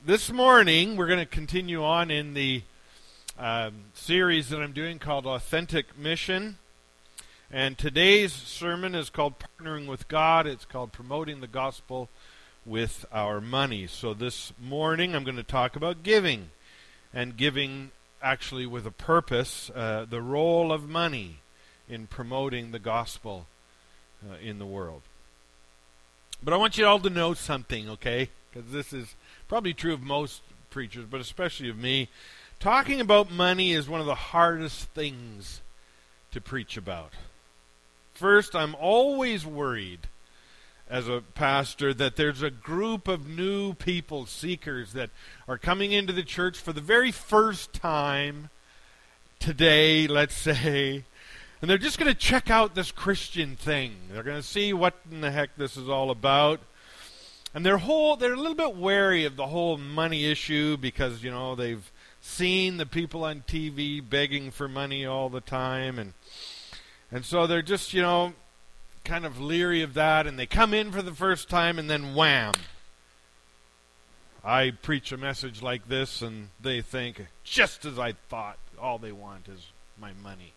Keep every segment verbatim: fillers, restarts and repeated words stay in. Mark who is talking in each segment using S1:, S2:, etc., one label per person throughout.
S1: this morning we're going to continue on in the um, series that I'm doing called Authentic Mission. And today's sermon is called Partnering with God. It's called Promoting the Gospel with Our Money. So this morning I'm going to talk about giving, and giving actually with a purpose, uh, the role of money in promoting the gospel uh, in the world. But I want you all to know something, okay? Because this is probably true of most preachers, but especially of me. Talking about money is one of the hardest things to preach about. First, I'm always worried as a pastor that there's a group of new people, seekers, that are coming into the church for the very first time today, let's say, and they're just going to check out this Christian thing. They're going to see what in the heck this is all about. And they're whole they're a little bit wary of the whole money issue because, you know, they've seen the people on T V begging for money all the time, and and so they're just, you know, kind of leery of that, and they come in for the first time and then wham, I preach a message like this and they think, just as I thought, all they want is my money.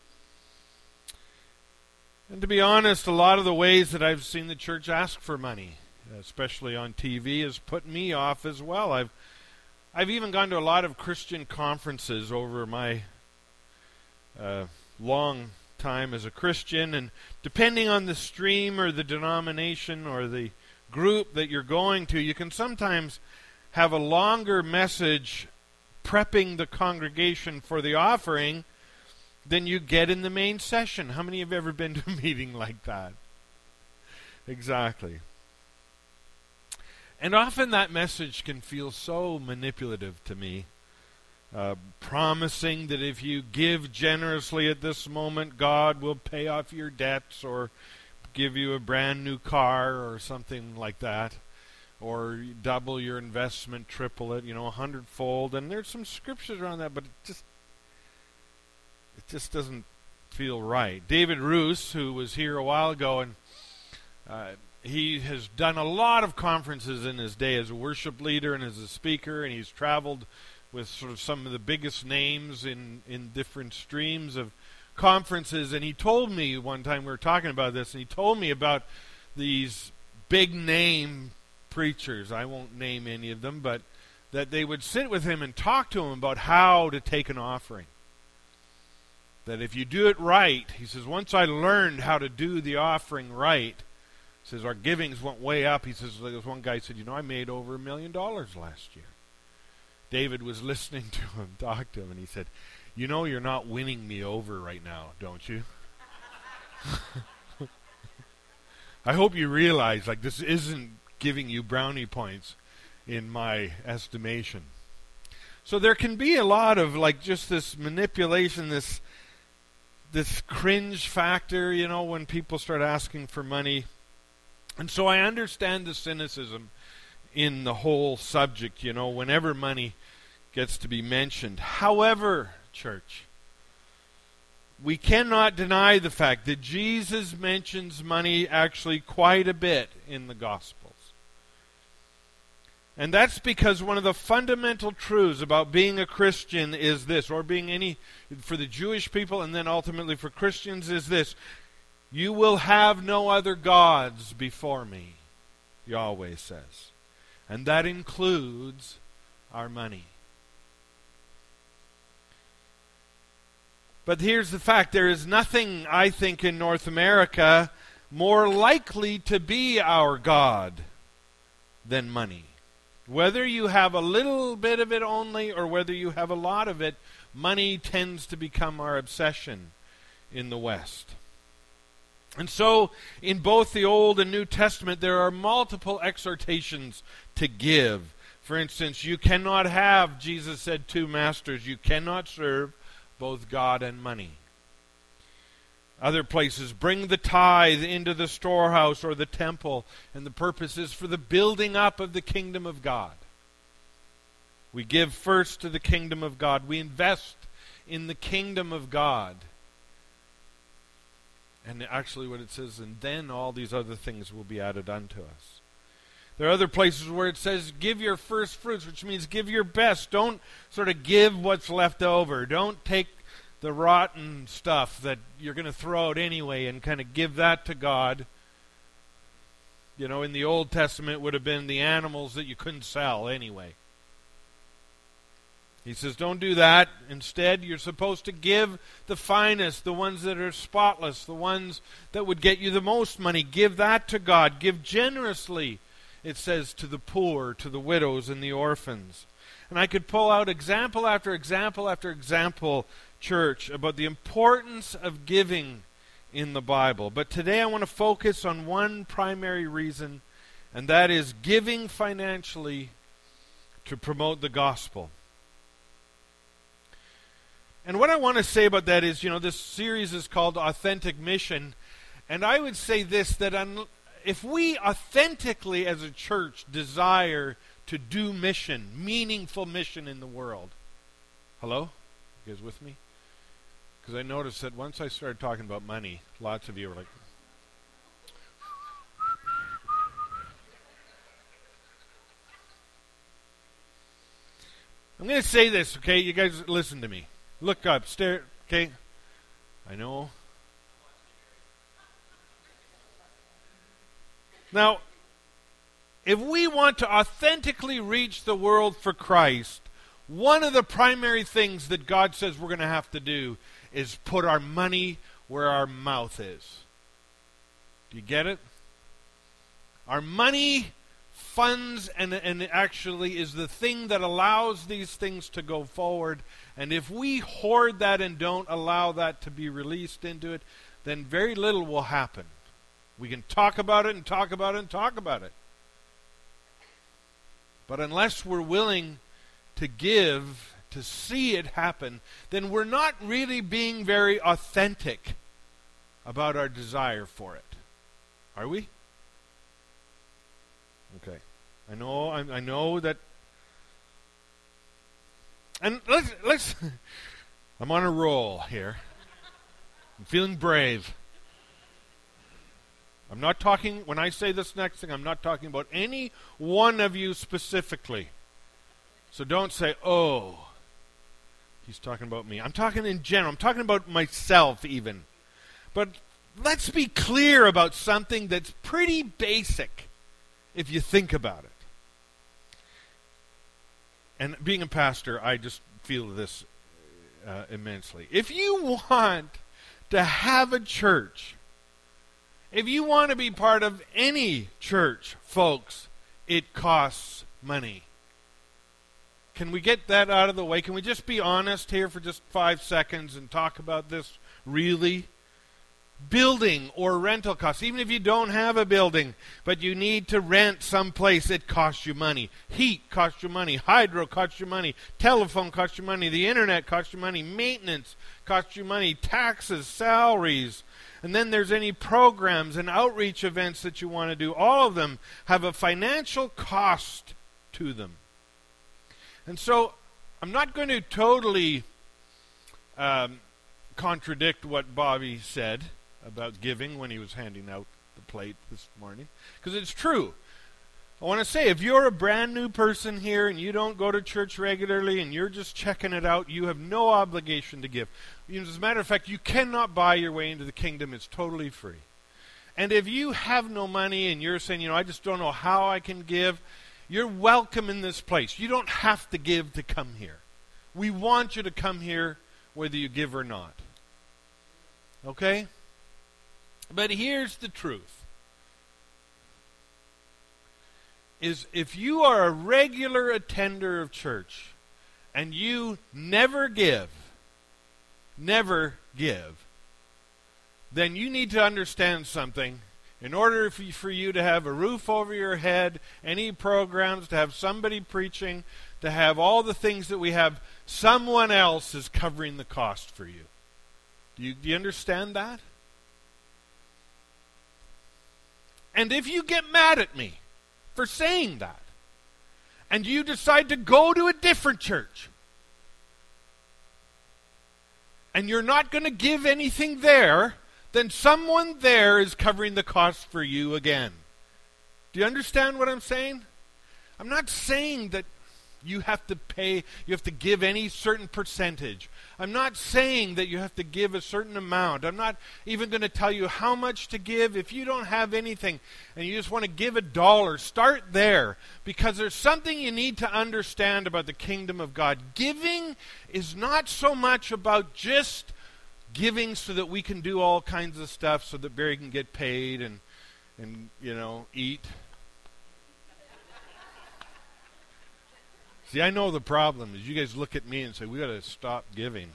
S1: And to be honest, a lot of the ways that I've seen the church ask for money, especially on T V, has put me off as well. I've I've even gone to a lot of Christian conferences over my uh, long time as a Christian, and depending on the stream or the denomination or the group that you're going to, you can sometimes have a longer message prepping the congregation for the offering than you get in the main session. How many have ever been to a meeting like that? Exactly. And often that message can feel so manipulative to me, uh, promising that if you give generously at this moment, God will pay off your debts or give you a brand new car or something like that, or double your investment, triple it, you know, a hundredfold. And there's some scriptures around that, but it just it just doesn't feel right. David Roos, who was here a while ago, and uh, he has done a lot of conferences in his day as a worship leader and as a speaker, and he's traveled with sort of some of the biggest names in, in different streams of conferences. And he told me one time, we were talking about this, and he told me about these big name preachers. I won't name any of them, but that they would sit with him and talk to him about how to take an offering. That if you do it right, he says, once I learned how to do the offering right, he says, our givings went way up. He says, there was one guy said, you know, I made over a million dollars last year. David was listening to him, talk to him, and he said, you know, you're not winning me over right now, don't you? I hope you realize, like, this isn't giving you brownie points in my estimation. So there can be a lot of, like, just this manipulation, this this cringe factor, you know, when people start asking for money. And so I understand the cynicism in the whole subject, you know, whenever money gets to be mentioned. However, church, we cannot deny the fact that Jesus mentions money actually quite a bit in the Gospels. And that's because one of the fundamental truths about being a Christian is this, or being any, for the Jewish people and then ultimately for Christians, is this: you will have no other gods before me, Yahweh says. And that includes our money. But here's the fact. There is nothing, I think, in North America more likely to be our God than money. Whether you have a little bit of it only or whether you have a lot of it, money tends to become our obsession in the West. And so, in both the Old and New Testament, there are multiple exhortations to give. For instance, you cannot have, Jesus said, two masters. You cannot serve both God and money. Other places, bring the tithe into the storehouse or the temple, and the purpose is for the building up of the kingdom of God. We give first to the kingdom of God. We invest in the kingdom of God. And actually what it says, and then all these other things will be added unto us. There are other places where it says give your first fruits, which means give your best. Don't sort of give what's left over. Don't take the rotten stuff that you're going to throw out anyway and kind of give that to God. You know, in the Old Testament it would have been the animals that you couldn't sell anyway. He says, don't do that. Instead, you're supposed to give the finest, the ones that are spotless, the ones that would get you the most money. Give that to God. Give generously, it says, to the poor, to the widows and the orphans. And I could pull out example after example after example, church, about the importance of giving in the Bible. But today I want to focus on one primary reason, and that is giving financially to promote the gospel. And what I want to say about that is, you know, this series is called Authentic Mission. And I would say this, that un- if we authentically as a church desire to do mission, meaningful mission in the world. Hello? You guys with me? Because I noticed that once I started talking about money, lots of you were like, I'm going to say this, okay? You guys listen to me. Look up, stare, okay? I know. Now, if we want to authentically reach the world for Christ, one of the primary things that God says we're going to have to do is put our money where our mouth is. Do you get it? Our money funds and, and actually is the thing that allows these things to go forward. And if we hoard that and don't allow that to be released into it, then very little will happen. We can talk about it and talk about it and talk about it. But unless we're willing to give, to see it happen, then we're not really being very authentic about our desire for it. Are we? Okay. I know I, I know that. And let's let's I'm on a roll here. I'm feeling brave. I'm not talking, when I say this next thing, I'm not talking about any one of you specifically. So don't say, oh, he's talking about me. I'm talking in general. I'm talking about myself even. But let's be clear about something that's pretty basic if you think about it. And being a pastor, I just feel this uh, immensely. If you want to have a church, if you want to be part of any church, folks, it costs money. Can we get that out of the way? Can we just be honest here for just five seconds and talk about this really? Building or rental costs. Even if you don't have a building, but you need to rent someplace, it costs you money. Heat costs you money. Hydro costs you money. Telephone costs you money. The internet costs you money. Maintenance costs you money. Taxes, salaries. And then there's any programs and outreach events that you want to do. All of them have a financial cost to them. And so I'm not going to totally um, contradict what Bobby said about giving when he was handing out the plate this morning, because it's true. I want to say, if you're a brand new person here and you don't go to church regularly and you're just checking it out, you have no obligation to give. As a matter of fact, you cannot buy your way into the kingdom. It's totally free. And if you have no money and you're saying, you know, I just don't know how I can give, you're welcome in this place. You don't have to give to come here. We want you to come here whether you give or not. Okay? But here's the truth. Is if you are a regular attender of church and you never give, never give, then you need to understand something. In order for you to have a roof over your head, any programs, to have somebody preaching, to have all the things that we have, someone else is covering the cost for you. Do you, do you understand that? And if you get mad at me for saying that, and you decide to go to a different church, and you're not going to give anything there, then someone there is covering the cost for you again. Do you understand what I'm saying? I'm not saying that you have to pay, you have to give any certain percentage. I'm not saying that you have to give a certain amount. I'm not even going to tell you how much to give. If you don't have anything and you just want to give a dollar, start there. Because there's something you need to understand about the kingdom of God. Giving is not so much about just giving so that we can do all kinds of stuff so that Barry can get paid and, and you know, eat. See, I know the problem is you guys look at me and say, we got to stop giving.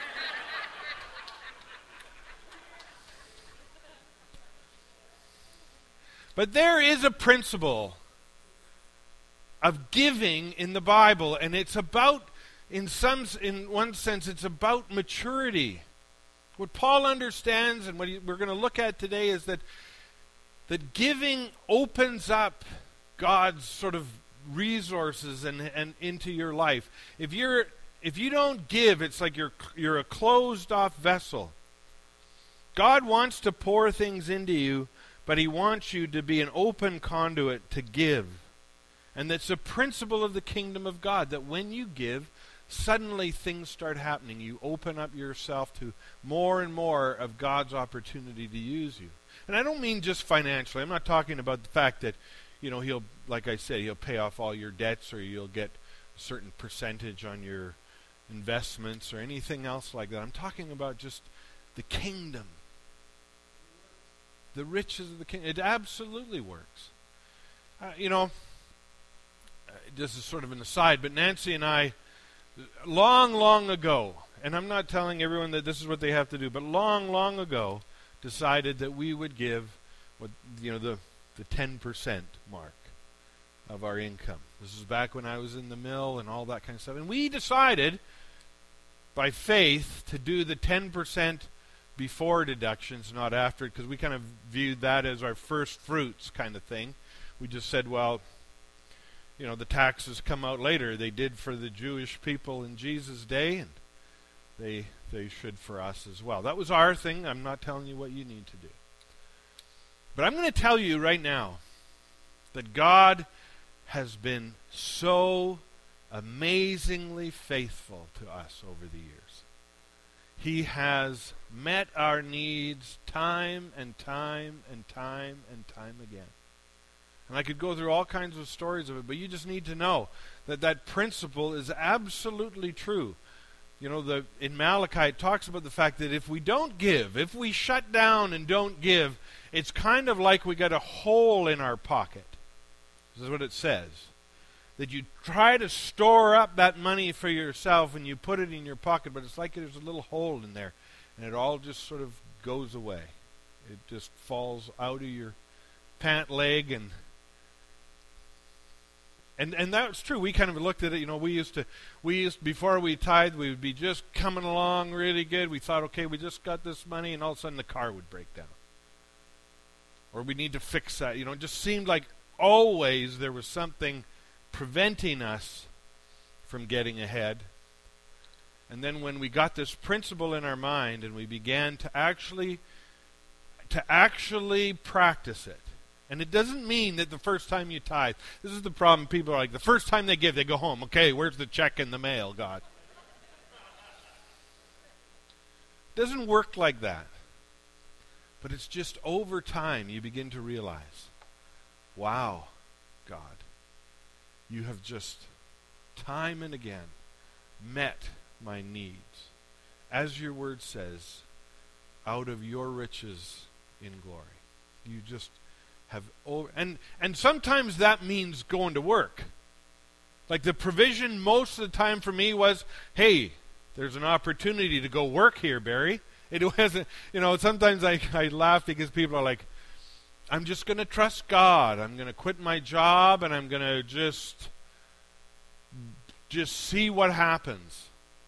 S1: But there is a principle of giving in the Bible, and it's about, in some, in one sense, it's about maturity. What Paul understands and what he, we're going to look at today is that, that giving opens up God's sort of resources and and into your life. If you're if you don't give, it's like you're you're a closed off vessel. God wants to pour things into you, but he wants you to be an open conduit to give. And that's a principle of the kingdom of God, that when you give, suddenly things start happening. You open up yourself to more and more of God's opportunity to use you. And I don't mean just financially. I'm not talking about the fact that, you know, he'll, like I said, he'll pay off all your debts, or you'll get a certain percentage on your investments or anything else like that. I'm talking about just the kingdom. The riches of the kingdom. It absolutely works. Uh, you know, uh, this is sort of an aside, but Nancy and I, long, long ago, and I'm not telling everyone that this is what they have to do, but long, long ago, decided that we would give what, you know, the the ten percent mark of our income. This is back when I was in the mill and all that kind of stuff. And we decided, by faith, to do the ten percent before deductions, not after, because we kind of viewed that as our first fruits kind of thing. We just said, well, you know, the taxes come out later. They did for the Jewish people in Jesus' day, and they they should for us as well. That was our thing. I'm not telling you what you need to do. But I'm going to tell you right now that God has been so amazingly faithful to us over the years. He has met our needs time and time and time and time again. And I could go through all kinds of stories of it, but you just need to know that that principle is absolutely true. You know, the in Malachi it talks about the fact that if we don't give, if we shut down and don't give, it's kind of like we got a hole in our pocket. This is what it says. That you try to store up that money for yourself and you put it in your pocket, but it's like there's a little hole in there, and it all just sort of goes away. It just falls out of your pant leg, and And and that's true. We kind of looked at it, you know, we used to, we used, before we tithed, we would be just coming along really good. We thought, okay, we just got this money, and all of a sudden the car would break down. Or we need to fix that. You know, it just seemed like always there was something preventing us from getting ahead. And then when we got this principle in our mind and we began to actually, to actually practice it, and it doesn't mean that the first time you tithe, this is the problem, people are like, the first time they give, they go home, okay, where's the check in the mail, God? It doesn't work like that. But it's just over time you begin to realize, wow, God, you have just time and again met my needs. As your word says, out of your riches in glory. You just have over, and and sometimes that means going to work. Like the provision most of the time for me was, hey, there's an opportunity to go work here, Barry. It wasn't, you know, sometimes I, I laugh because people are like, I'm just going to trust God. I'm going to quit my job and I'm going to just just see what happens.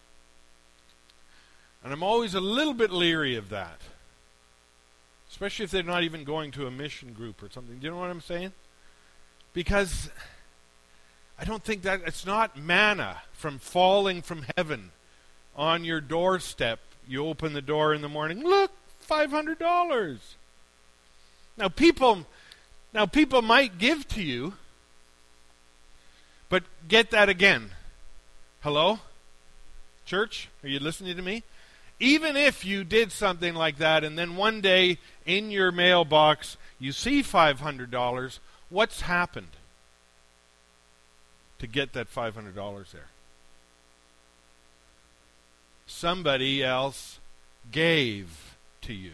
S1: And I'm always a little bit leery of that. Especially if they're not even going to a mission group or something. Do you know what I'm saying? Because I don't think that, it's not manna from falling from heaven on your doorstep. You open the door in the morning, look, five hundred dollars. Now people, Now, people might give to you, but get that again. Hello? Church, are you listening to me? Even if you did something like that and then one day in your mailbox you see five hundred dollars, what's happened to get that five hundred dollars there? Somebody else gave to you.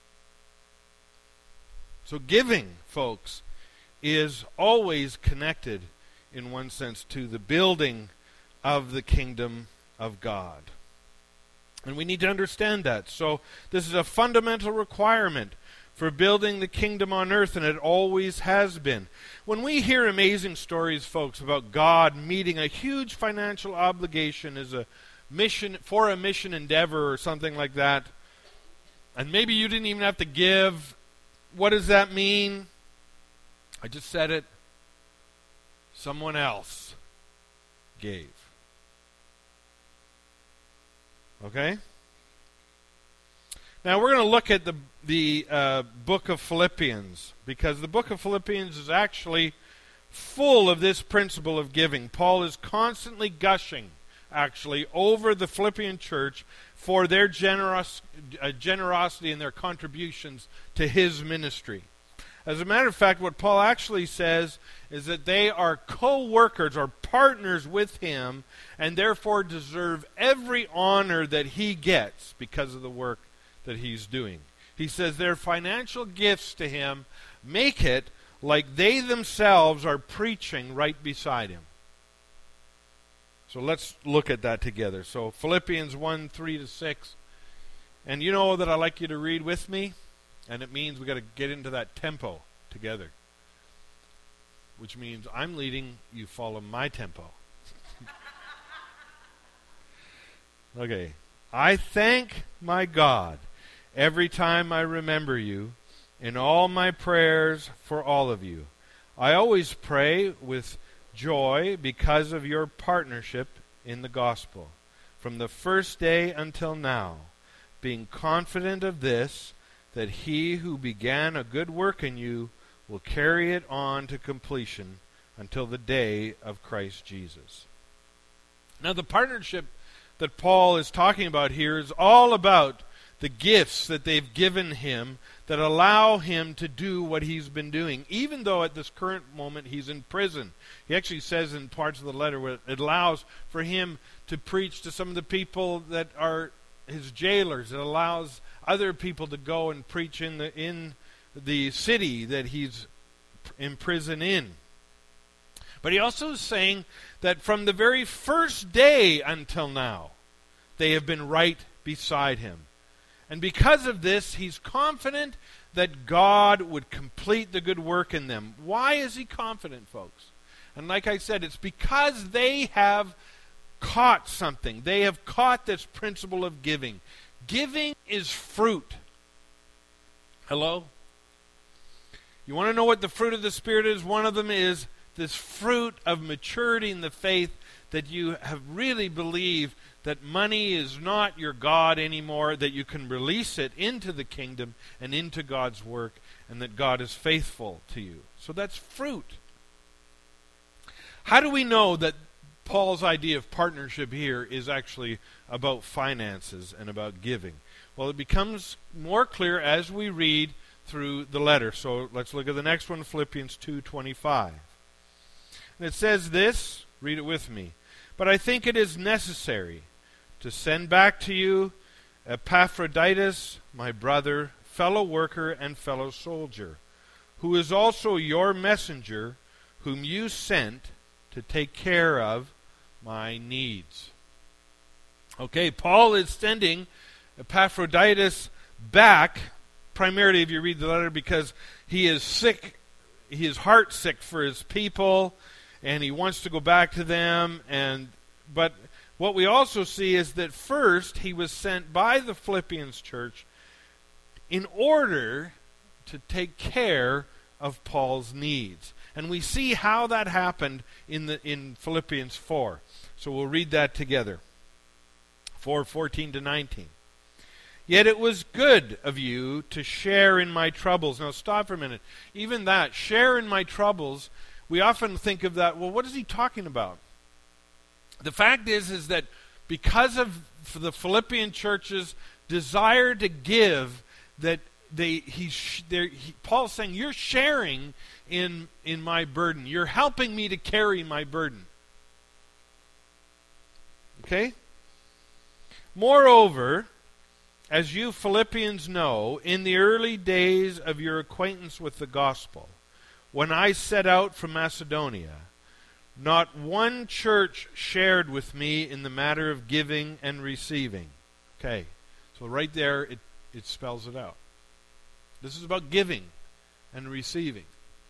S1: So giving, folks, is always connected in one sense to the building of the kingdom of God. And we need to understand that. So this is a fundamental requirement for building the kingdom on earth, and it always has been. When we hear amazing stories, folks, about God meeting a huge financial obligation as a mission for a mission endeavor or something like that, and maybe you didn't even have to give, what does that mean? I just said it. Someone else gave. Okay? Now we're going to look at the the uh, book of Philippians, because the book of Philippians is actually full of this principle of giving. Paul is constantly gushing, actually, over the Philippian church for their generos- uh, generosity and their contributions to his ministry. As a matter of fact, what Paul actually says is that they are co-workers or partners with him and therefore deserve every honor that he gets because of the work that he's doing. He says their financial gifts to him make it like they themselves are preaching right beside him. So let's look at that together. So Philippians one, three to six. And you know that I like you to read with me. And it means we've got to get into that tempo together. Which means I'm leading, you follow my tempo. Okay. I thank my God every time I remember you in all my prayers for all of you. I always pray with joy because of your partnership in the gospel, from the first day until now, being confident of this, that he who began a good work in you will carry it on to completion until the day of Christ Jesus. Now, the partnership that Paul is talking about here is all about the gifts that they've given him that allow him to do what he's been doing, even though at this current moment he's in prison. He actually says in parts of the letter where it allows for him to preach to some of the people that are his jailers. It allows other people to go and preach in the in the city that he's in prison in. But he also is saying that from the very first day until now, they have been right beside him. And because of this, he's confident that God would complete the good work in them. Why is he confident, folks? And like I said, it's because they have caught something. They have caught this principle of giving. Giving is fruit. Hello? You want to know what the fruit of the Spirit is? One of them is this fruit of maturity in the faith, that you have really believed that money is not your God anymore, that you can release it into the kingdom and into God's work, and that God is faithful to you. So that's fruit. How do we know that Paul's idea of partnership here is actually about finances and about giving? Well, it becomes more clear as we read through the letter. So let's look at the next one, Philippians two twenty-five. And it says this, read it with me. But I think it is necessary to send back to you Epaphroditus, my brother, fellow worker, and fellow soldier, who is also your messenger, whom you sent to take care of my needs. Okay, Paul is sending Epaphroditus back, primarily if you read the letter, because he is sick, he is heart sick for his people, and he wants to go back to them. And but what we also see is that first he was sent by the Philippians church in order to take care of Paul's needs. And we see how that happened in the in Philippians four. So we'll read that together. four fourteen to nineteen. Yet it was good of you to share in my troubles. Now stop for a minute. Even that, share in my troubles, we often think of that, well, what is he talking about? The fact is, is that because of the Philippian church's desire to give, that they he's he, Paul's saying, you're sharing in in my burden. You're helping me to carry my burden. Okay? Moreover, as you Philippians know, in the early days of your acquaintance with the gospel, when I set out from Macedonia, not one church shared with me in the matter of giving and receiving. Okay, so right there it, it spells it out. This is about giving and receiving.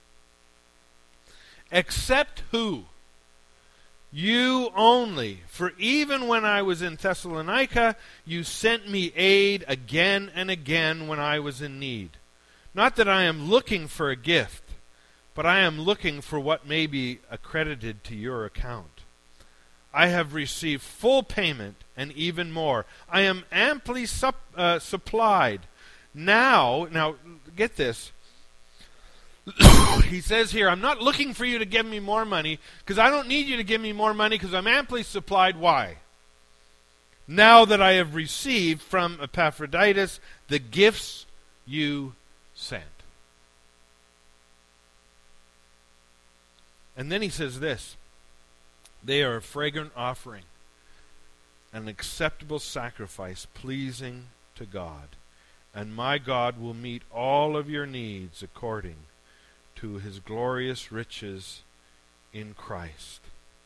S1: Except who? You only. For even when I was in Thessalonica, you sent me aid again and again when I was in need. Not that I am looking for a gift, but I am looking for what may be accredited to your account. I have received full payment and even more. I am amply sup, uh, supplied. Now, now get this. He says here, I'm not looking for you to give me more money, because I don't need you to give me more money, because I'm amply supplied. Why? Now that I have received from Epaphroditus the gifts you sent. And then he says this, they are a fragrant offering, an acceptable sacrifice pleasing to God. And my God will meet all of your needs according to his glorious riches in Christ.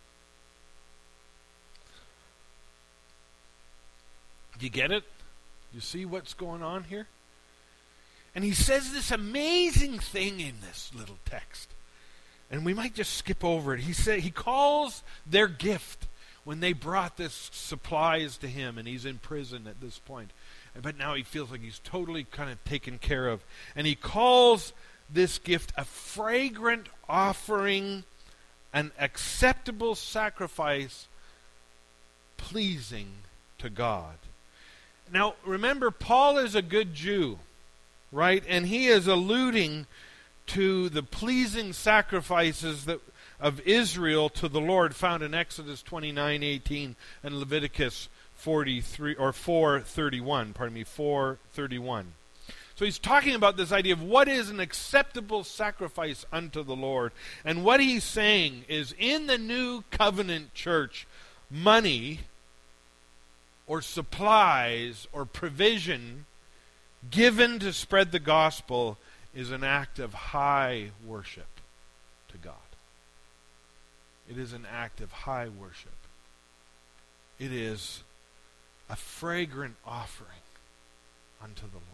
S1: Do you get it? You see what's going on here? And he says this amazing thing in this little text. And we might just skip over it. He said he calls their gift when they brought this supplies to him, and he's in prison at this point. But now he feels like he's totally kind of taken care of. And he calls this gift a fragrant offering, an acceptable sacrifice, pleasing to God. Now, remember, Paul is a good Jew, right? And he is alluding to the pleasing sacrifices that of Israel to the Lord found in Exodus twenty-nine eighteen and Leviticus forty-three or four thirty-one, pardon me, four thirty-one. So he's talking about this idea of what is an acceptable sacrifice unto the Lord. And what he's saying is, in the new covenant church, money or supplies or provision given to spread the gospel is an act of high worship to God. It is an act of high worship. It is a fragrant offering unto the Lord.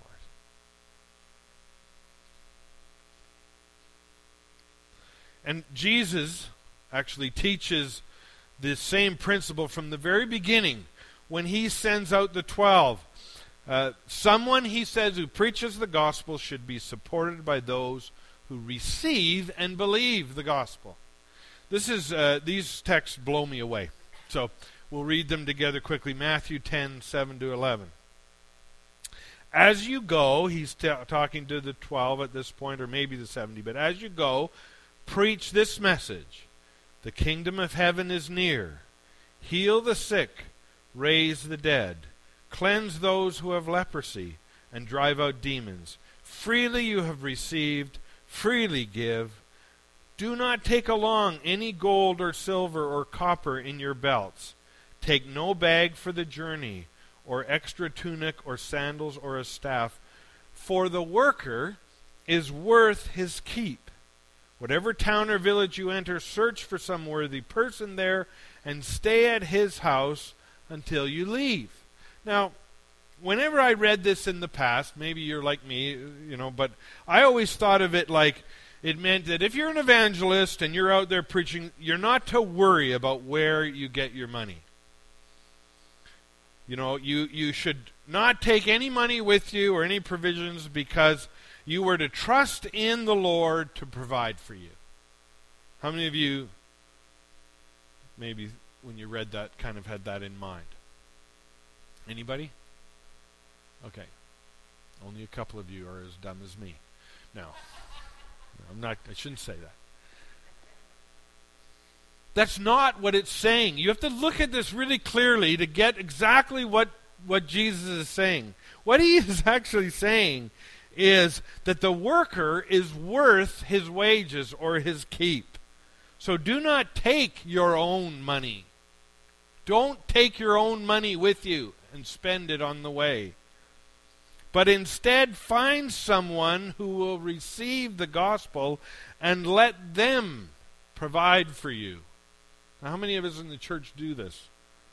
S1: And Jesus actually teaches this same principle from the very beginning when he sends out the twelve. Uh, someone, he says, who preaches the gospel should be supported by those who receive and believe the gospel. This is uh, these texts blow me away. So we'll read them together quickly. Matthew ten, seven to eleven. As you go, he's t- talking to the twelve at this point, or maybe the seventy, but as you go, preach this message. The kingdom of heaven is near. Heal the sick, raise the dead, cleanse those who have leprosy, and drive out demons. Freely you have received, freely give. Do not take along any gold or silver or copper in your belts. Take no bag for the journey, or extra tunic or sandals or a staff, for the worker is worth his keep. Whatever town or village you enter, search for some worthy person there, and stay at his house until you leave. Now, whenever I read this in the past, maybe you're like me, you know, but I always thought of it like it meant that if you're an evangelist and you're out there preaching, you're not to worry about where you get your money. You know, you, you should not take any money with you or any provisions, because you were to trust in the Lord to provide for you. How many of you, maybe when you read that, kind of had that in mind? Anybody? Okay. Only a couple of you are as dumb as me. No. I'm not, I shouldn't say that. That's not what it's saying. You have to look at this really clearly to get exactly what, what Jesus is saying. What he is actually saying is that the worker is worth his wages or his keep. So do not take your own money. Don't take your own money with you and spend it on the way. But instead find someone who will receive the gospel and let them provide for you. Now, how many of us in the church do this?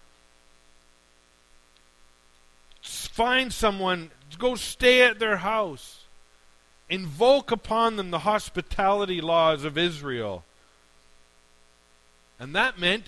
S1: Find someone, go stay at their house. Invoke upon them the hospitality laws of Israel. And that meant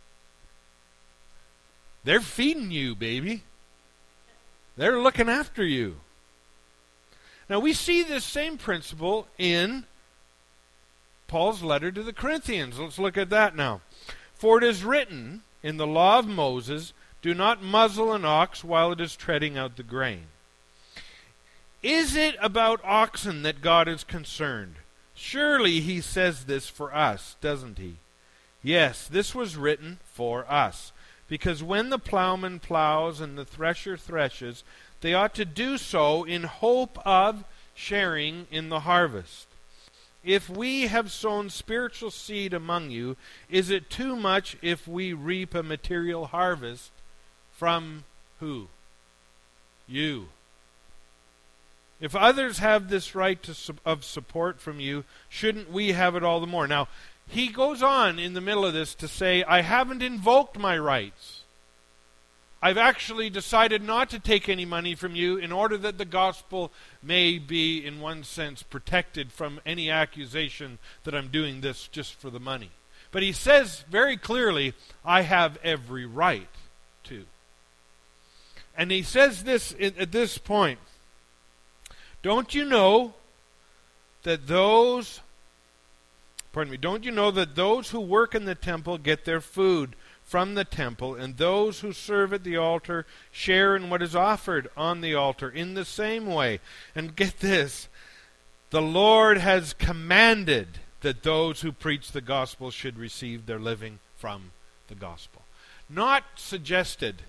S1: they're feeding you, baby. They're looking after you. Now we see this same principle in Paul's letter to the Corinthians. Let's look at that now. For it is written in the law of Moses, do not muzzle an ox while it is treading out the grain. Is it about oxen that God is concerned? Surely he says this for us, doesn't he? Yes, this was written for us. Because when the plowman plows and the thresher threshes, they ought to do so in hope of sharing in the harvest. If we have sown spiritual seed among you, is it too much if we reap a material harvest from who? You. If others have this right to su- of support from you, shouldn't we have it all the more? Now, he goes on in the middle of this to say, I haven't invoked my rights. I've actually decided not to take any money from you in order that the gospel may be, in one sense, protected from any accusation that I'm doing this just for the money. But he says very clearly, I have every right to. And he says this at this point, don't you know that those... Pardon me, don't you know that those who work in the temple get their food from the temple, and those who serve at the altar share in what is offered on the altar in the same way? And get this, the Lord has commanded that those who preach the gospel should receive their living from the gospel. Not suggested.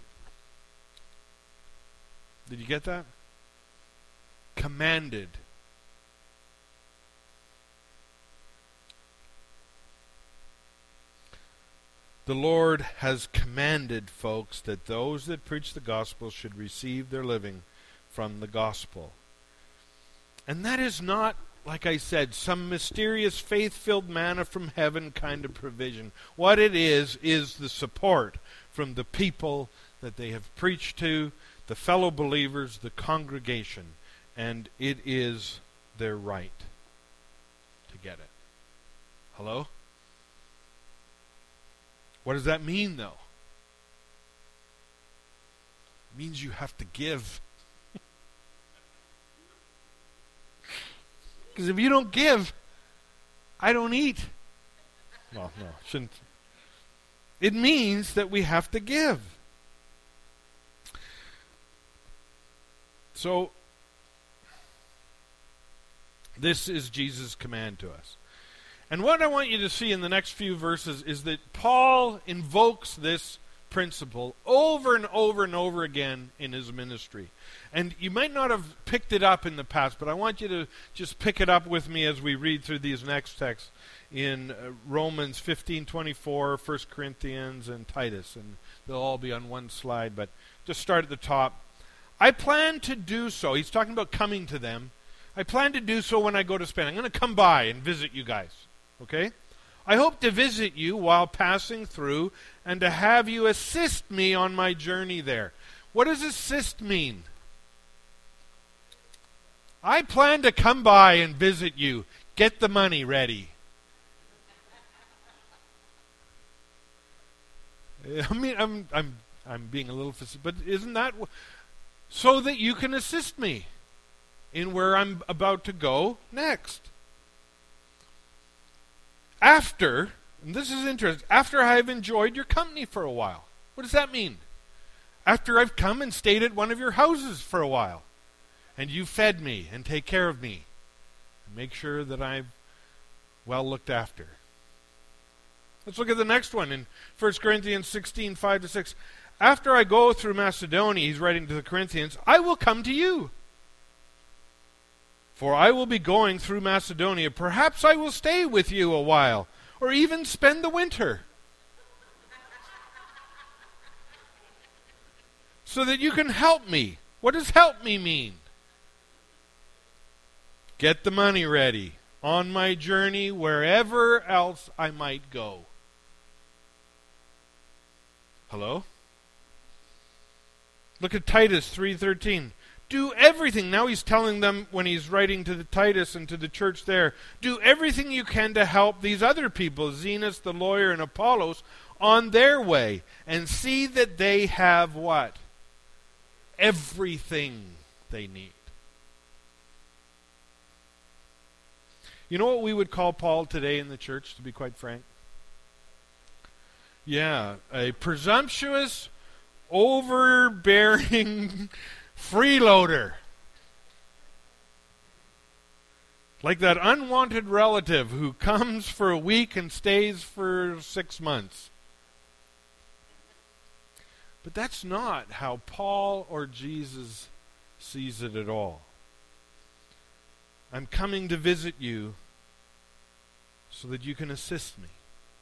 S1: Did you get that? Commanded. The Lord has commanded, folks, that those that preach the gospel should receive their living from the gospel. And that is not, like I said, some mysterious faith-filled manna from heaven kind of provision. What it is, is the support from the people that they have preached to, the fellow believers, the congregation, and it is their right to get it. Hello? What does that mean, though? It means you have to give. Because if you don't give, I don't eat. Well, no, shouldn't. It means that we have to give. So, this is Jesus' command to us. And what I want you to see in the next few verses is that Paul invokes this principle over and over and over again in his ministry. And you might not have picked it up in the past, but I want you to just pick it up with me as we read through these next texts in uh, Romans fifteen twenty-four, First Corinthians, and Titus. And they'll all be on one slide, but just start at the top. I plan to do so. He's talking about coming to them. I plan to do so when I go to Spain. I'm going to come by and visit you guys. Okay? I hope to visit you while passing through and to have you assist me on my journey there. What does assist mean? I plan to come by and visit you. Get the money ready. I mean, I'm I'm I'm being a little facetious, but isn't that w- so that you can assist me in where I'm about to go next? After, and this is interesting, after I have enjoyed your company for a while. What does that mean? after I've come and stayed at one of your houses for a while, and you fed me and take care of me, and make sure that I'm well looked after. Let's look at the next one in First Corinthians sixteen, five to six. After I go through Macedonia, he's writing to the Corinthians, I will come to you. For I will be going through Macedonia. Perhaps I will stay with you a while, or even spend the winter, so that you can help me. What does help me mean? Get the money ready on my journey wherever else I might go. Hello? Look at Titus three thirteen. Do everything. Now he's telling them when he's writing to the Titus and to the church there, do everything you can to help these other people, Zenas the lawyer and Apollos, on their way, and see that they have what? Everything they need. You know what we would call Paul today in the church, to be quite frank? Yeah, a presumptuous, overbearing freeloader. Like that unwanted relative who comes for a week and stays for six months. But that's not how Paul or Jesus sees it at all. I'm coming to visit you so that you can assist me.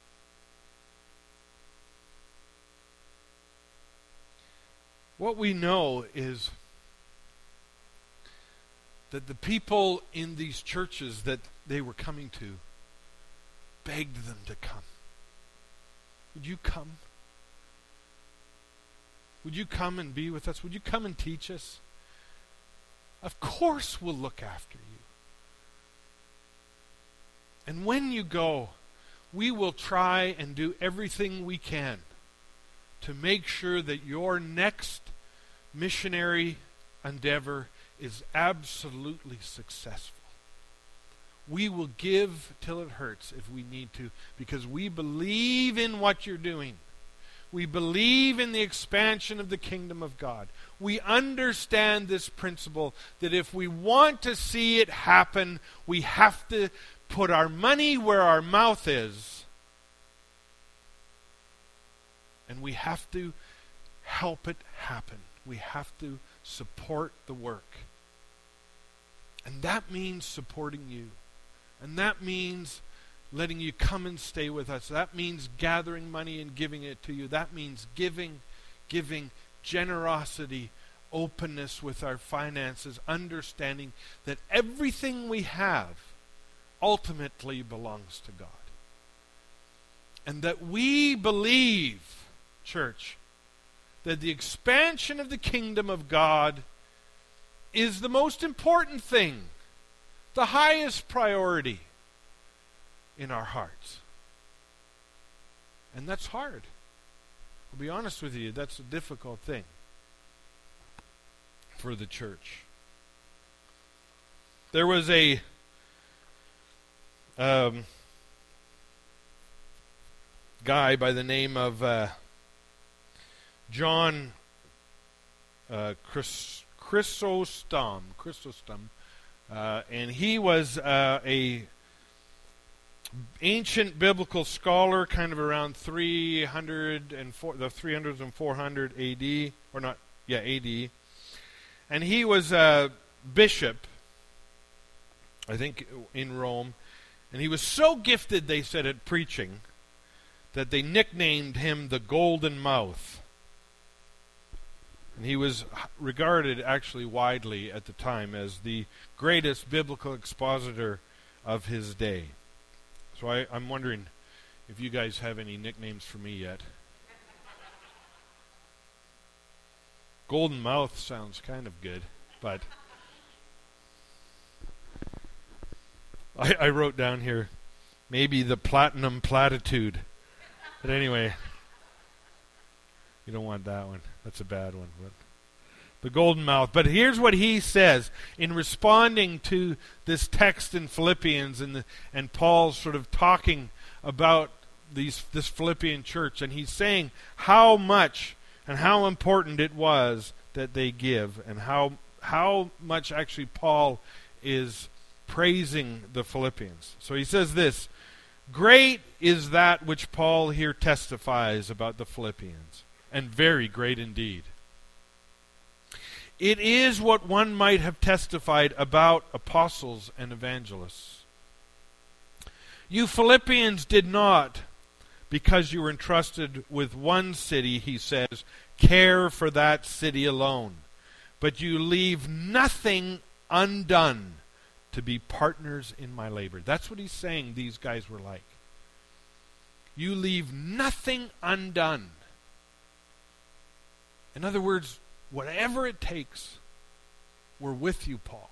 S1: What we know is that the people in these churches that they were coming to begged them to come. Would you come? Would you come and be with us? Would you come and teach us? Of course we'll look after you. And when you go, we will try and do everything we can to make sure that your next missionary endeavor is absolutely successful. We will give till it hurts if we need to, because we believe in what you're doing. We believe in the expansion of the kingdom of God. We understand this principle that if we want to see it happen, we have to put our money where our mouth is. And we have to help it happen. We have to support the work. And that means supporting you. And that means letting you come and stay with us. That means gathering money and giving it to you. That means giving, giving, generosity, openness with our finances, understanding that everything we have ultimately belongs to God. And that we believe, church, that the expansion of the kingdom of God is the most important thing, the highest priority in our hearts. And that's hard. I'll be honest with you, that's a difficult thing for the church. There was a um, guy by the name of uh, John uh, Chris, Chrysostom, Chrysostom, uh, and he was uh, a ancient biblical scholar, kind of around three hundred and four, the three hundreds and four hundred A D, or not, yeah, A D, and he was a bishop, I think, in Rome, and he was so gifted, they said, at preaching, that they nicknamed him the Golden Mouth. And he was regarded actually widely at the time as the greatest biblical expositor of his day. So I, I'm wondering if you guys have any nicknames for me yet. Golden Mouth sounds kind of good, but I, I wrote down here, maybe the Platinum Platitude. But anyway, you don't want that one. That's a bad one. But the Golden Mouth. But here's what he says in responding to this text in Philippians, and the, and Paul's sort of talking about these this Philippian church, and he's saying how much and how important it was that they give, and how how much actually Paul is praising the Philippians. So he says this, great is that which Paul here testifies about the Philippians, and very great indeed. It is what one might have testified about apostles and evangelists. You Philippians did not, because you were entrusted with one city, he says, care for that city alone. But you leave nothing undone to be partners in my labor. That's what he's saying these guys were like. You leave nothing undone. In other words, whatever it takes, we're with you, Paul.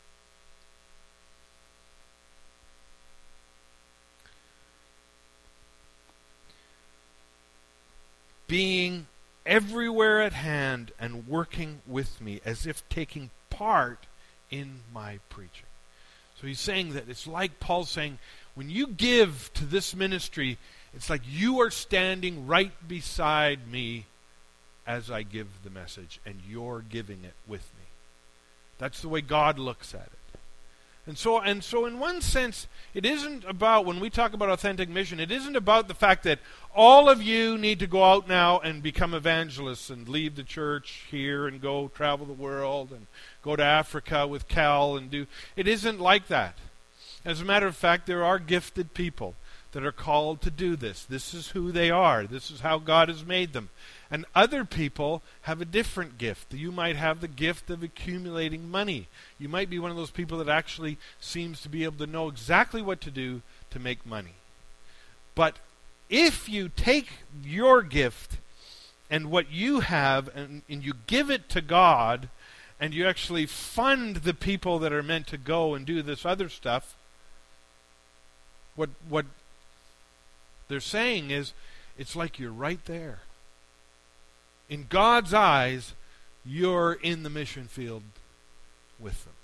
S1: Being everywhere at hand and working with me as if taking part in my preaching. So he's saying that it's like Paul's saying, when you give to this ministry, it's like you are standing right beside me as I give the message, and you're giving it with me. That's the way God looks at it. And so, and so in one sense, it isn't about, when we talk about authentic mission, it isn't about the fact that all of you need to go out now and become evangelists and leave the church here and go travel the world and go to Africa with Cal and do. It isn't like that. As a matter of fact, there are gifted people that are called to do this. This is who they are. This is how God has made them. And other people have a different gift. You might have the gift of accumulating money. You might be one of those people that actually seems to be able to know exactly what to do to make money. But if you take your gift and what you have and, and you give it to God, and you actually fund the people that are meant to go and do this other stuff, what what they're saying is, it's like you're right there. In God's eyes, you're in the mission field with them.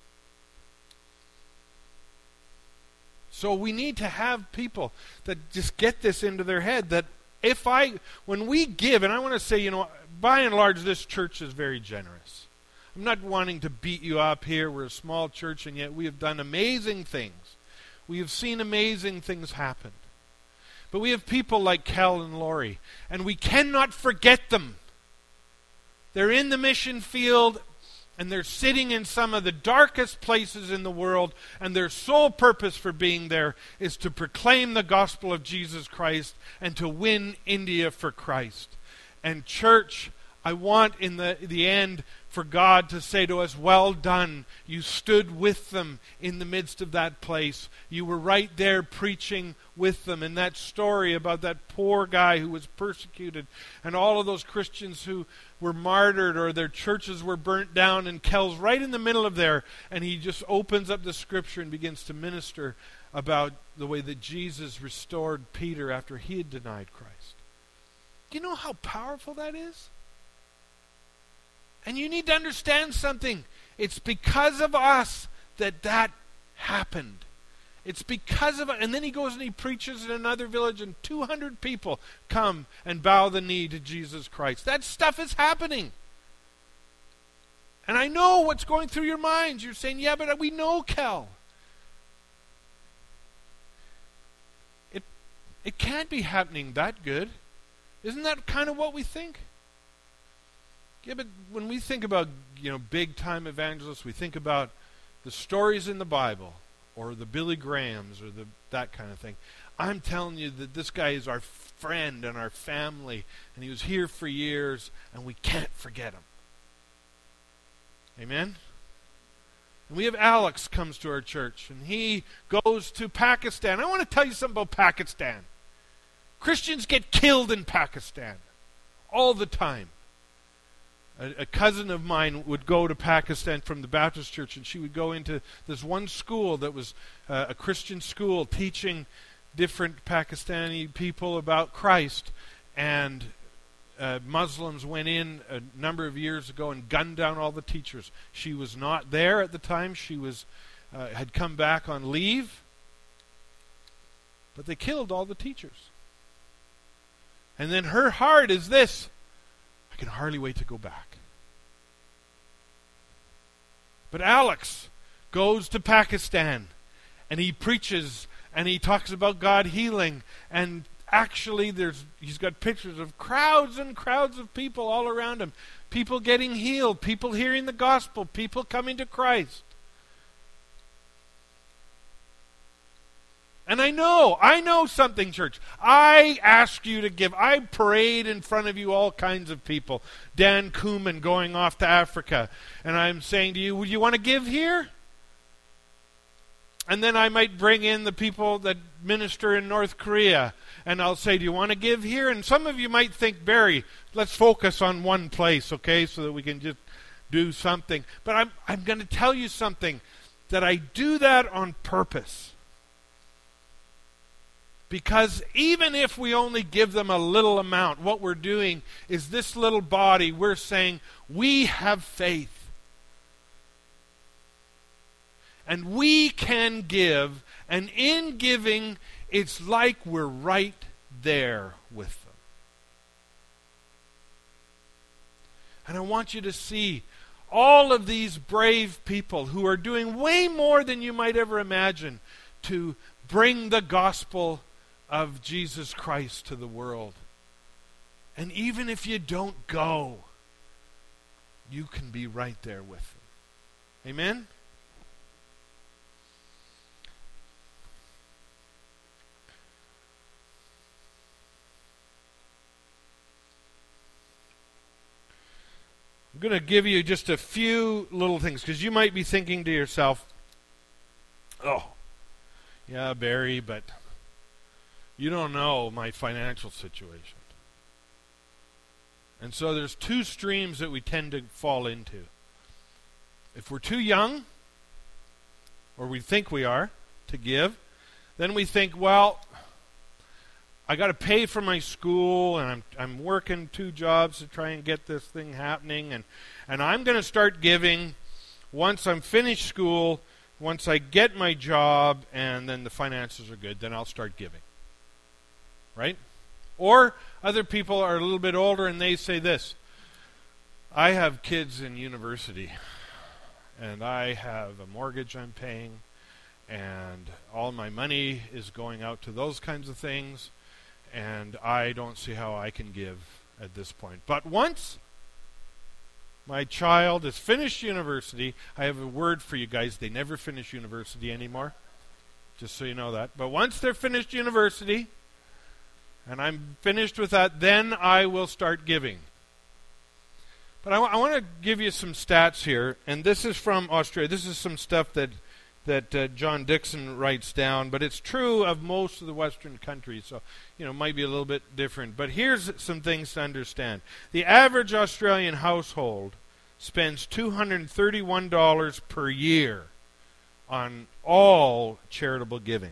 S1: So we need to have people that just get this into their head, that if I, when we give, and I want to say, you know, by and large, this church is very generous. I'm not wanting to beat you up here. We're a small church, and yet we have done amazing things. We have seen amazing things happen. But we have people like Cal and Lori, and we cannot forget them. They're in the mission field, and they're sitting in some of the darkest places in the world, and their sole purpose for being there is to proclaim the gospel of Jesus Christ and to win India for Christ. And church, I want in the, the end for God to say to us, well done. You stood with them in the midst of that place. You were right there preaching with them. And that story about that poor guy who was persecuted and all of those Christians who were martyred or their churches were burnt down, and Kel's right in the middle of there, and he just opens up the scripture and begins to minister about the way that Jesus restored Peter after he had denied Christ. Do you know how powerful that is? And you need to understand something. It's because of us that that happened. It's because of it. And then he goes and he preaches in another village, and two hundred people come and bow the knee to Jesus Christ. That stuff is happening. And I know what's going through your minds. You're saying, yeah, but we know Kel. It, it can't be happening that good. Isn't that kind of what we think? Yeah, but when we think about, you know, big-time evangelists, we think about the stories in the Bible, or the Billy Grahams, or the that kind of thing. I'm telling you that this guy is our friend and our family, and he was here for years, and we can't forget him. Amen? And we have Alex comes to our church, and he goes to Pakistan. I want to tell you something about Pakistan. Christians get killed in Pakistan all the time. A, a cousin of mine would go to Pakistan from the Baptist church, and she would go into this one school that was uh, a Christian school teaching different Pakistani people about Christ. And uh, Muslims went in a number of years ago and gunned down all the teachers. She was not there at the time. She was uh, had come back on leave. But they killed all the teachers. And then her heart is this: I can hardly wait to go back. But Alex goes to Pakistan, and he preaches, and he talks about God healing, and actually there's he's got pictures of crowds and crowds of people all around him. People getting healed, people hearing the gospel, people coming to Christ. And I know, I know something, church. I ask you to give. I parade in front of you all kinds of people. Dan Koeman going off to Africa. And I'm saying to you, would you want to give here? And then I might bring in the people that minister in North Korea. And I'll say, do you want to give here? And some of you might think, Barry, let's focus on one place, okay, so that we can just do something. But I'm, I'm going to tell you something, that I do that on purpose. Because even if we only give them a little amount, what we're doing is this little body, we're saying, we have faith. And we can give, and in giving, it's like we're right there with them. And I want you to see all of these brave people who are doing way more than you might ever imagine to bring the gospel of Jesus Christ to the world. And even if you don't go, you can be right there with them. Amen? I'm going to give you just a few little things, because you might be thinking to yourself, oh, yeah, Barry, but you don't know my financial situation. And so there's two streams that we tend to fall into. If we're too young, or we think we are, to give, then we think, well, I got to pay for my school, and I'm I'm working two jobs to try and get this thing happening, and, and I'm going to start giving once I'm finished school, once I get my job, and then the finances are good, then I'll start giving. Right? Or other people are a little bit older and they say this, I have kids in university and I have a mortgage I'm paying and all my money is going out to those kinds of things and I don't see how I can give at this point. But once my child has finished university, I have a word for you guys, they never finish university anymore, just so you know that. But once they're finished university, and I'm finished with that, then I will start giving. But I, w- I want to give you some stats here, and this is from Australia. This is some stuff that that uh, John Dixon writes down, but it's true of most of the Western countries, so you know it might be a little bit different. But here's some things to understand. The average Australian household spends two hundred thirty-one dollars per year on all charitable giving.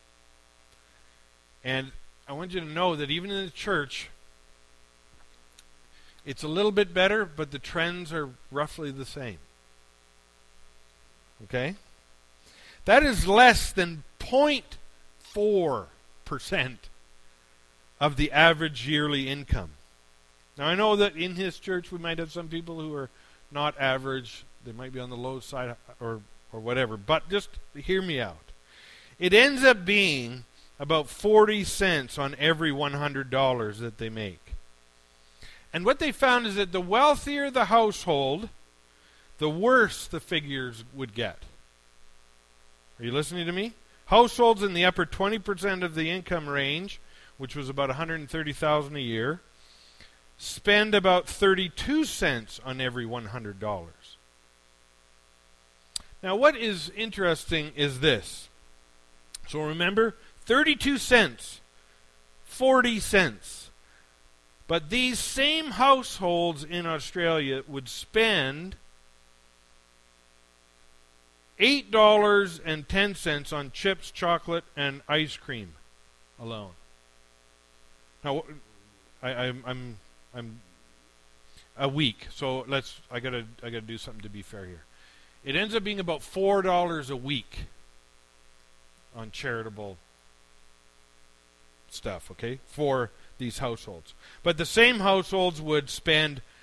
S1: And I want you to know that even in the church, it's a little bit better, but the trends are roughly the same. Okay? That is less than zero point four percent of the average yearly income. Now, I know that in his church we might have some people who are not average. They might be on the low side or, or whatever. But just hear me out. It ends up being about forty cents on every one hundred dollars that they make. And what they found is that the wealthier the household, the worse the figures would get. Are you listening to me? Households in the upper twenty percent of the income range, which was about one hundred thirty thousand dollars a year, spend about thirty-two cents on every one hundred dollars. Now, what is interesting is this. So remember, thirty-two cents, forty cents. But these same households in Australia would spend eight dollars and ten cents on chips, chocolate, and ice cream alone. Now, I, I'm, I'm, I'm a week, so let's. I gotta, I gotta do something to be fair here. It ends up being about four dollars a week on charitable stuff, okay, for these households. But the same households would spend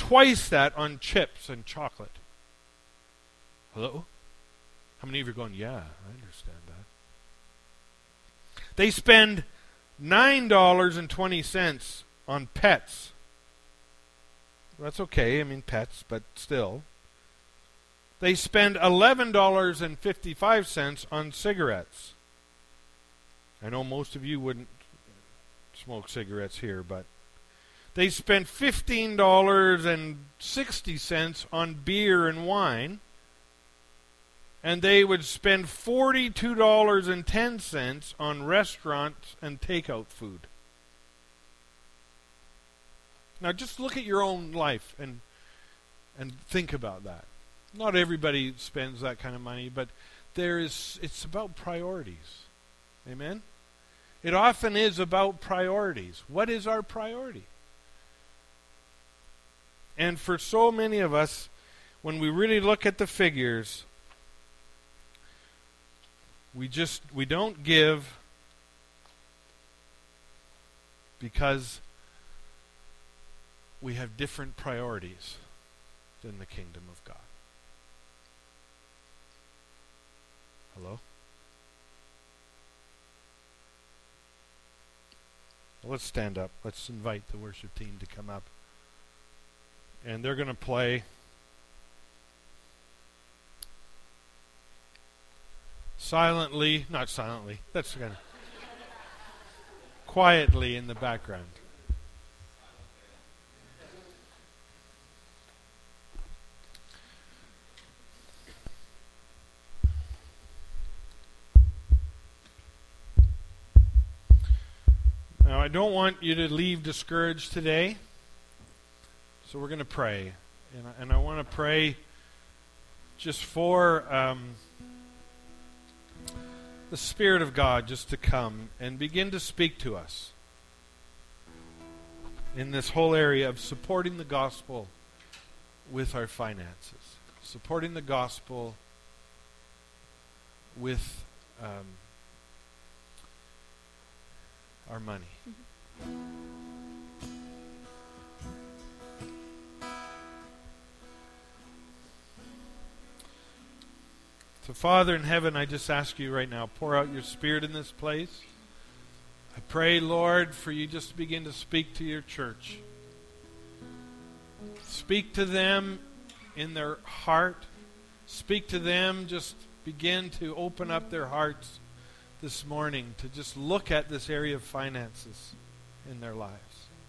S1: twice that on chips and chocolate. Hello? How many of you are going, yeah, I understand that. They spend nine dollars and twenty cents on pets. That's okay, I mean pets, but still. They spend eleven dollars and fifty-five cents on cigarettes. I know most of you wouldn't smoke cigarettes here, but they spend fifteen dollars and sixty cents on beer and wine. And they would spend forty-two dollars and ten cents on restaurants and takeout food. Now just look at your own life and and think about that. Not everybody spends that kind of money, but there is it's about priorities. Amen? It often is about priorities. What is our priority? And for so many of us, when we really look at the figures, we just we don't give because we have different priorities than the kingdom of God. Hello? Well, let's stand up. Let's invite the worship team to come up. And they're going to play silently, not silently, that's kind of quietly in the background. Now, I don't want you to leave discouraged today, so we're going to pray. And I, and I want to pray just for um, the Spirit of God just to come and begin to speak to us in this whole area of supporting the gospel with our finances, supporting the gospel with um, our money. So, Father in heaven, I just ask you right now, pour out your Spirit in this place. I pray, Lord, for you just to begin to speak to your church. Speak to them in their heart. Speak to them, just begin to open up their hearts this morning to just look at this area of finances in their lives.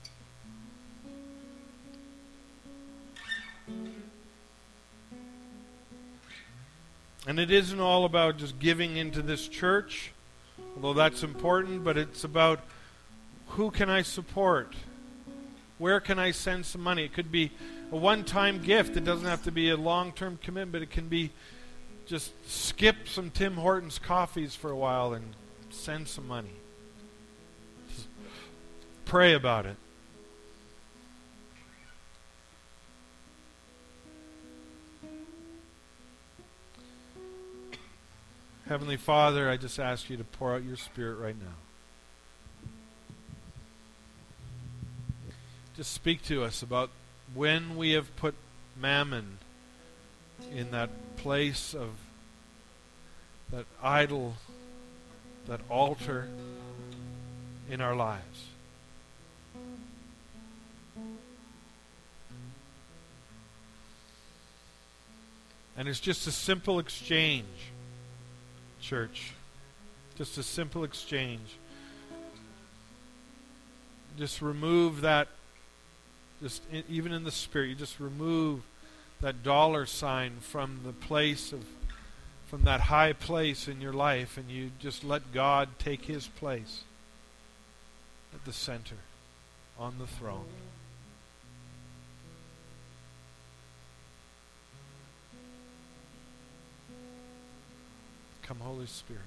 S1: And it isn't all about just giving into this church, although that's important, but it's about who can I support? Where can I send some money? It could be a one-time gift. It doesn't have to be a long-term commitment. It can be just skip some Tim Hortons coffees for a while and send some money. Just pray about it. Heavenly Father, I just ask you to pour out your Spirit right now. Just speak to us about when we have put mammon in that place of that idol, that altar in our lives. And it's just a simple exchange, church. Just a simple exchange. Just remove that, just in, even in the spirit, you just remove that dollar sign from the place of, from that high place in your life, and you just let God take his place at the center, on the throne. Come, Holy Spirit.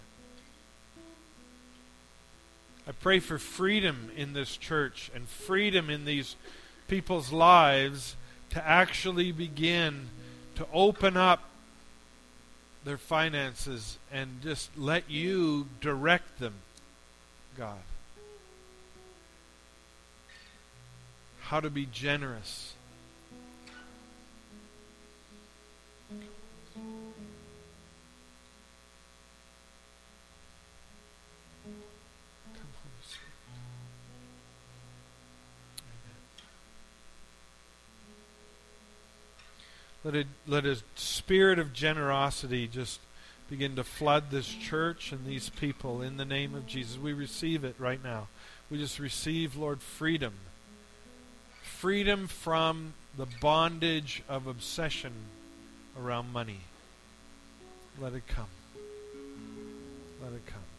S1: I pray for freedom in this church and freedom in these people's lives to actually begin to open up their finances and just let you direct them, God. How to be generous. Let it, let a spirit of generosity just begin to flood this church and these people in the name of Jesus. We receive it right now. We just receive, Lord, freedom. Freedom from the bondage of obsession around money. Let it come. Let it come.